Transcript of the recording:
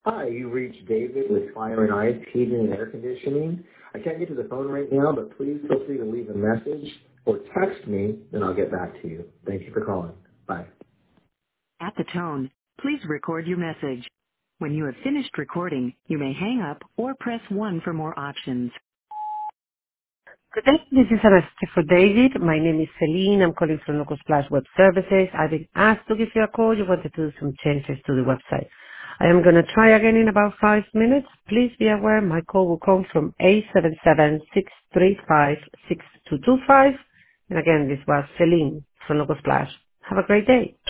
Hi, you reached David with Fire and Ice Heating and Air Conditioning. I can't get to the phone right now, but please feel free to leave a message or text me, and I'll get back to you. Thank you for calling. Bye. At the tone, please record your message. When you have finished recording, you may hang up or press 1 for more options. Good day. This is a message for David. My name is Celine. I'm calling from Local Splash Web Services. I've been asked to give you a call. You wanted to do some changes to the website. I am going to try again in about 5 minutes. Please be aware my call will come from 877-635-6225. And again, this was Celine from Local Splash. Have a great day.